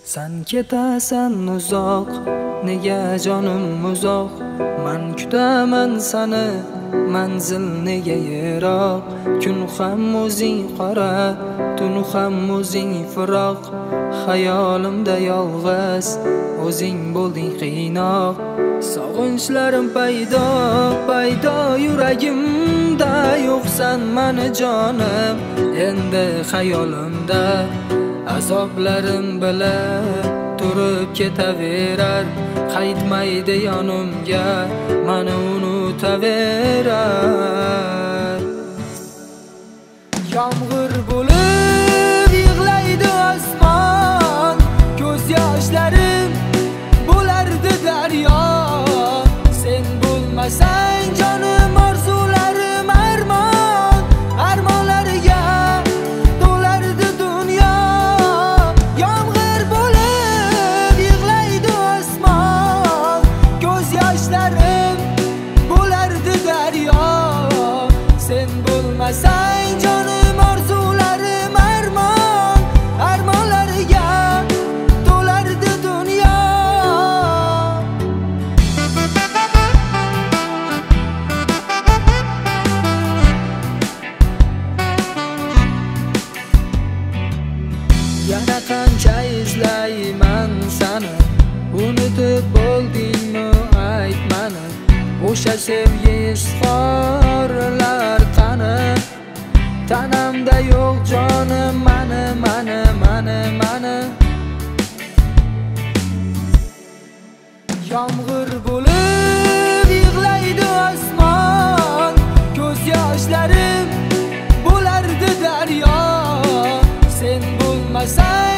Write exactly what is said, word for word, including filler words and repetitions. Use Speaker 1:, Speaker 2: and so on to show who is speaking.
Speaker 1: Sen ketasan uzoq, nega jonim uzoq? Men kutaman seni, manzil nega yiroq? Kun ham o'zing qora, tun ham o'zing firoq. Xayolimda yolg'iz, o'zing bo'lding qiynoq. Sog'inchlarim paydo, paydo yuragimda. Yo'qsan meni jonim, endi xayolimda. Azoblarim bilib turib ketaverar, qaytmaydi yonimga, meni unutaverar. Yomg'ir bo'lib yig'laydi osmon, ko'z yoshlarim bo'lardi daryo. Sen bo'lmasang jonim, orzularim armon, armonlariga to'lardi dunyo. Yomg'ir bo'lib yig'laydi osmon, ko'z yoshlarim bo'lardi daryo. Sen bo'lmasang jonim, orzularim armon, armonlariga to'lardi dunyo. Yana qancha izlayman seni, unutib bo'ldingmi ayt mani. O'sha sevgi izhorlar qani? Tanamda yo'q jonim mani, mani, mani, mani. Yomg'ir bo'lib yig'laydi osmon, ko'z yoshlarim bo'lardi daryo. Sen bo'lmasang